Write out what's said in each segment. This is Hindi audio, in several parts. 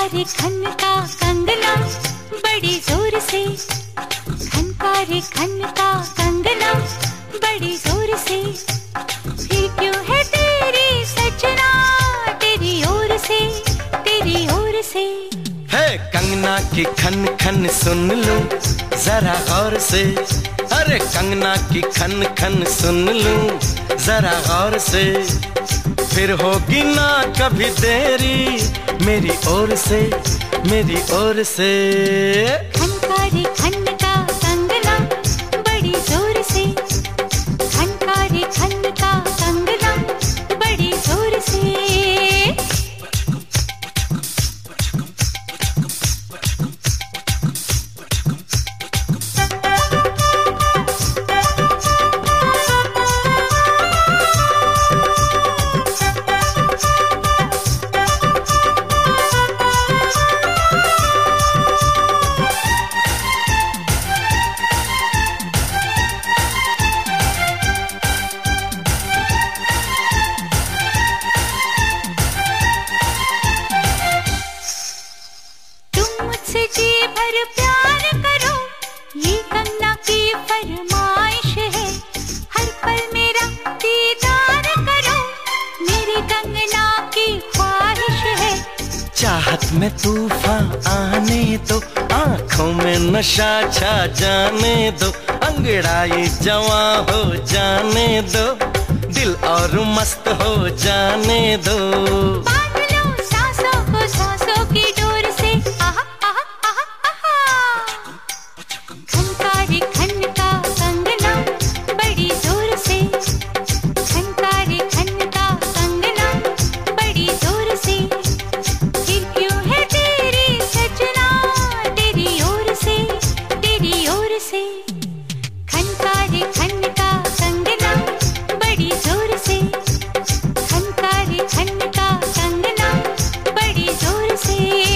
रे खन का कंगना बड़ी जोर से, खनका रे खन का कंगना बड़ी जोर से, फिर क्यों है तेरी सजना तेरी ओर से, तेरी ओर से। है कंगना की खन खन सुन लूं जरा गौर से, अरे कंगना की खन खन सुन लूं जरा गौर से, फिर होगी ना कभी देरी मेरी ओर से, मेरी ओर से। खनका रे खन का कंगना बड़ी जोर से, खनका रे खन का कंगना बड़ी जोर से। मुझसे जी भर प्यार करो ये कंगना की फरमाइश है, हर पल मेरा दीदार करो मेरी कंगना की ख्वाहिश है। चाहत में तूफान आने दो, आंखों में नशा छा जाने दो, अंगड़ाई जवां हो जाने दो, दिल और मस्त हो जाने दो। बांध लो सांसों को सांसों की डोर से, आहा आहा आहा आहा। खनका रे खन का कंगना बड़ी जोर से, खनका रे खन का कंगना बड़ी जोर से, फिर क्यों है तेरी सजना तेरी ओर से, तेरी ओर से। खनका रे खन का कंगना बड़ी जोर से, खनका रे खन का कंगना बड़ी जोर से।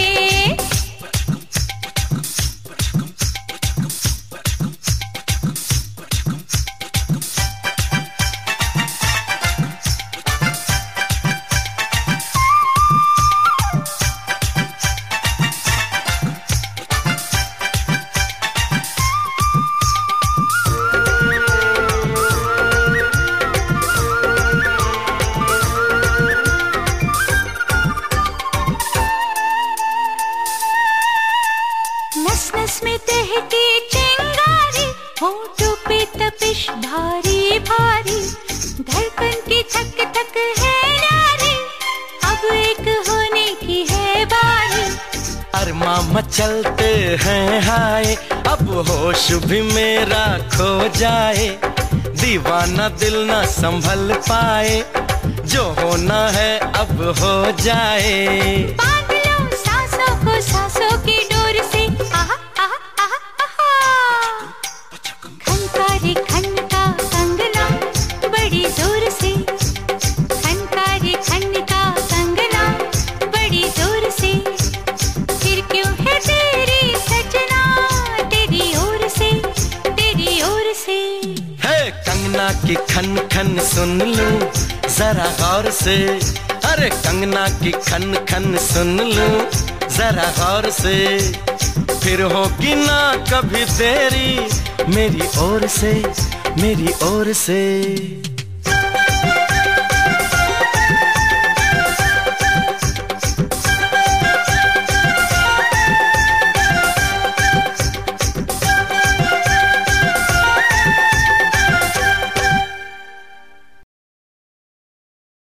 नस नस में तहती चिंगारी, होठों पे तपिश भारी भारी, धड़कन की धक धक है नारी, अब एक होने की है बारी। अरमा मचलते हैं हाय, अब होश भी मेरा खो जाए, दीवाना दिल ना संभल पाए, जो होना है अब हो जाए। बांध लो सांसों को सांसों की डोर से, आहा आहा आहा आहा। खनका रे खन का कंगना बड़ी जोर से, खनका रे खन का कंगना बड़ी जोर से, फिर क्यों है तेरी सजना तेरी ओर से, तेरी ओर से। है कंगना की खन खन सुन लूं जरा गौर से, अरे कंगना की खन खन सुन लूं जरा गौर से, फिर होगी ना कभी देरी मेरी ओर से, मेरी ओर से।